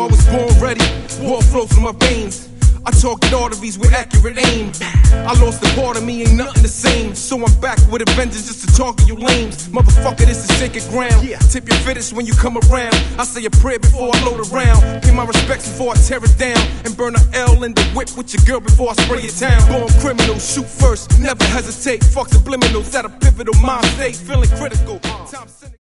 I was born ready, war flow through my veins. I target arteries with accurate aim. I lost a part of me, ain't nothing the same. So I'm back with a vengeance just to target you lames. Motherfucker, this is sacred ground. Tip your fittest when you come around. I say a prayer before I load around. Pay my respects before I tear it down. And burn an L in the whip with your girl before I spray it down. Born criminal, shoot first, never hesitate. Fuck subliminals at a pivotal mind state. Feeling critical.